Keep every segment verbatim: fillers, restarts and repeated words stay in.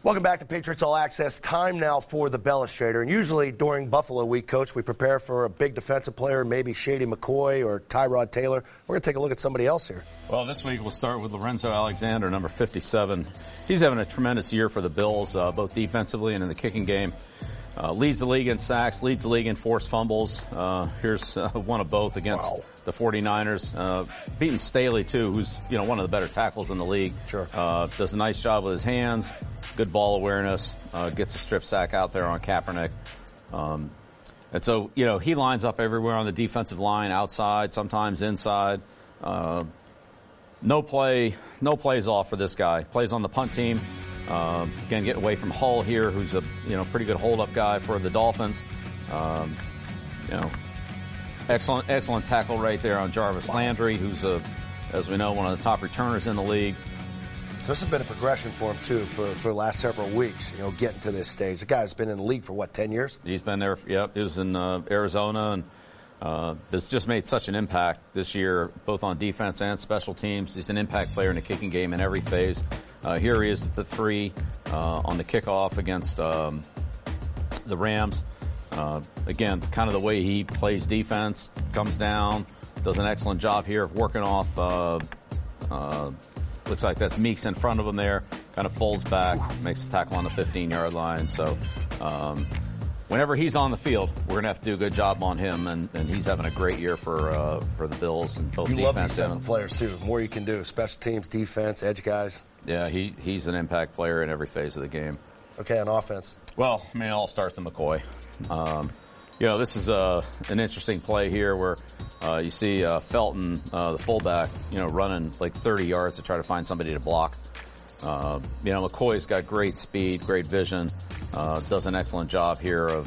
Welcome back to Patriots All Access. Time now for the Bellustrator. And usually during Buffalo Week, Coach, we prepare for a big defensive player, maybe Shady McCoy or Tyrod Taylor. We're going to take a look at somebody else here. Well, this week we'll start with Lorenzo Alexander, number fifty-seven. He's having a tremendous year for the Bills, uh, both defensively and in the kicking game. Uh, leads the league in sacks, leads the league in forced fumbles. Uh, here's uh, one of both against wow. the forty-niners. Uh, beating Staley, too, who's, you know, one of the better tackles in the league. Sure. Uh, does a nice job with his hands, good ball awareness, uh, gets a strip sack out there on Kaepernick. Um, and so, you know, he lines up everywhere on the defensive line, outside, sometimes inside. Uh, no play, no plays off for this guy. Plays on the punt team. Uh, again, getting away from Hull here, who's a you know pretty good hold-up guy for the Dolphins. Um, you know, excellent, excellent tackle right there on Jarvis Landry, who's a, as we know, one of the top returners in the league. So this has been a progression for him too for for the last several weeks. You know, getting to this stage. The guy's been in the league for what, ten years? He's been there. Yep, he was in uh, Arizona and uh, has just made such an impact this year, both on defense and special teams. He's an impact player in the kicking game in every phase. Uh, here he is at the three uh, on the kickoff against um, the Rams. Uh, again, kind of the way he plays defense, comes down, does an excellent job here of working off. Uh, uh, looks like that's Meeks in front of him there. Kind of folds back, makes the tackle on the fifteen-yard line. So um, whenever he's on the field, we're going to have to do a good job on him, and, and he's having a great year for uh, for the Bills and both you defense love these type and of players too. The more you can do, special teams, defense, edge guys. Yeah, he, he's an impact player in every phase of the game. Okay, on offense. Well, I mean, it all starts with McCoy. Um, you know, this is a, an interesting play here where uh, you see uh, Felton, uh, the fullback, you know, running like thirty yards to try to find somebody to block. Uh, you know, McCoy's got great speed, great vision, uh, does an excellent job here of,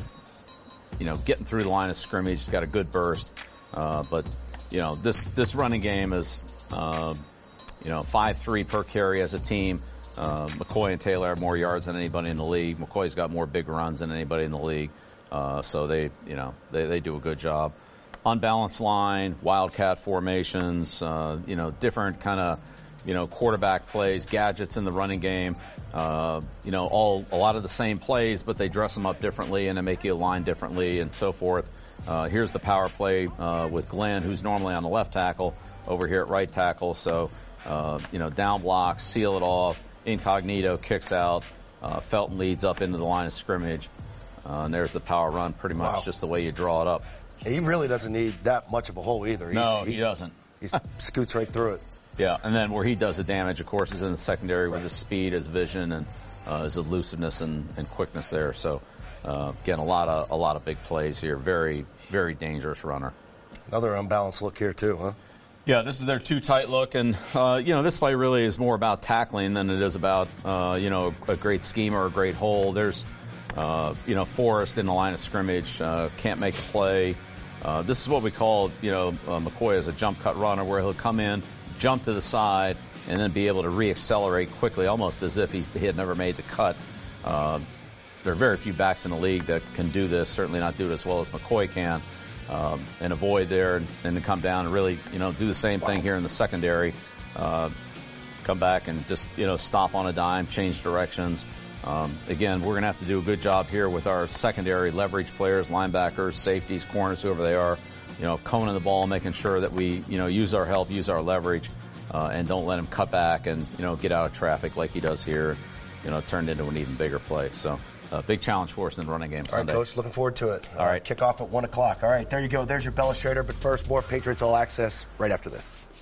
you know, getting through the line of scrimmage. He's got a good burst. Uh, but, you know, this, this running game is, uh, you know, five three per carry as a team. Uh, McCoy and Taylor have more yards than anybody in the league. McCoy's got more big runs than anybody in the league. Uh, so they, you know, they, they do a good job. Unbalanced line, wildcat formations, uh, you know, different kind of, you know, quarterback plays, gadgets in the running game. Uh, you know, all, a lot of the same plays, but they dress them up differently and they make you align differently and so forth. Uh, here's the power play, uh, with Glenn, who's normally on the left tackle, over here at right tackle. So, Uh, you know, down block, seal it off, incognito, kicks out, uh, Felton leads up into the line of scrimmage, uh, and there's the power run, pretty much wow. just the way you draw it up. He really doesn't need that much of a hole either. He's, no, he, he doesn't. He scoots right through it. Yeah, and then where he does the damage, of course, is in the secondary right. with his speed, his vision, and uh, his elusiveness and, and quickness there. So, uh, again, a lot of a lot of big plays here. Very, very dangerous runner. Another unbalanced look here, too, huh? Yeah, this is their too tight look, and uh, you know this play really is more about tackling than it is about uh, you know a great scheme or a great hole. There's uh, you know Forrest in the line of scrimmage, uh, can't make a play. Uh, this is what we call you know uh, McCoy as a jump cut runner, where he'll come in, jump to the side, and then be able to reaccelerate quickly, almost as if he's, he had never made the cut. Uh, there are very few backs in the league that can do this. Certainly not do it as well as McCoy can. Um, and avoid there and, and to come down and really, you know, do the same thing here in the secondary. Uh, come back and just, you know, stop on a dime, change directions. Um, again, we're going to have to do a good job here with our secondary leverage players, linebackers, safeties, corners, whoever they are, you know, coning the ball, making sure that we, you know, use our help, use our leverage, uh, and don't let him cut back and, you know, get out of traffic like he does here, you know, turned into an even bigger play. So. A big challenge for us in the running game Sunday. All right, Coach, looking forward to it. All right. Uh, kick off at one o'clock. All right, there you go. There's your Bellustrator. But first, more Patriots All Access right after this.